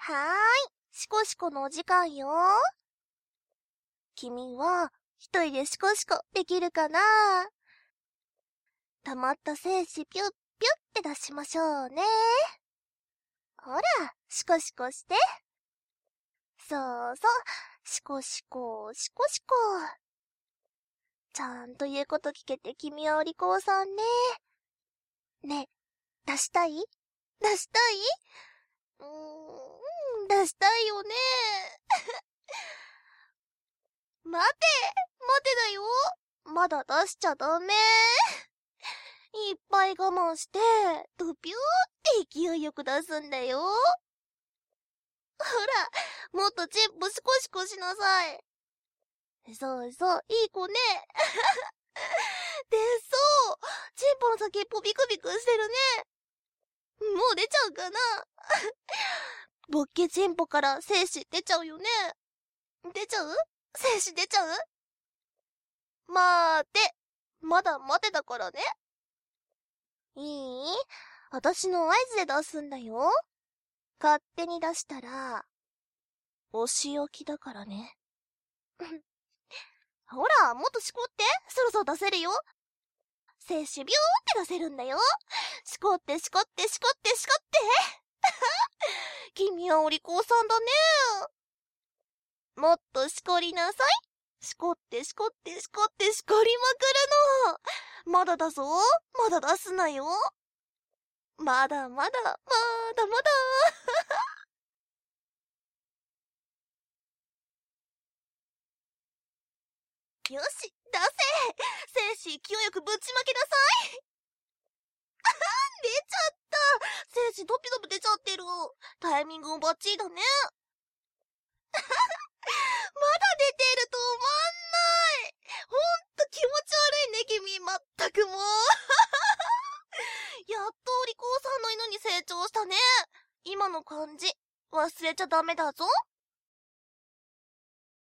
はーい、シコシコのお時間よ。君は一人でシコシコできるかな？溜まった精子ピュッピュッって出しましょうね。ほら、シコシコして。そうそう、シコシコ、シコシコ。ちゃんと言うこと聞けて君はお利口さんね。ねえ、出したい？出したい？出したいよね。待てだよ。まだ出しちゃダメ。いっぱい我慢して、ドピューって勢いよく出すんだよ。ほら、もっとチンポシコシコしなさい。そうそう、いい子ね。で、そう。チンポの先っぽビクビクしてるね。もう出ちゃうかな。ボッケチンポから精子出ちゃうよね。出ちゃう？精子出ちゃう？待て。まだ待てだからね。いい？私の合図で出すんだよ。勝手に出したら、お仕置きだからね。ほら、もっとしこって。そろそろ出せるよ。精子ビューって出せるんだよ。しこってしこってしこってしこって。君はお利口さんだね。もっとしこりなさい。しこってしこってしこってしこりまくるの。まだだぞ。まだ出すなよ。まだまだ、まだまだ。よし、出せ。精子勢いよくぶちまけなさい。出ちゃった。精子ドピドピ出ちゃってる。タイミングもバッチリだね。まだ出てると思わんない。ほんと気持ち悪いね、君。まったくもう。やっとお利口さんの犬に成長したね。今の感じ、忘れちゃダメだぞ。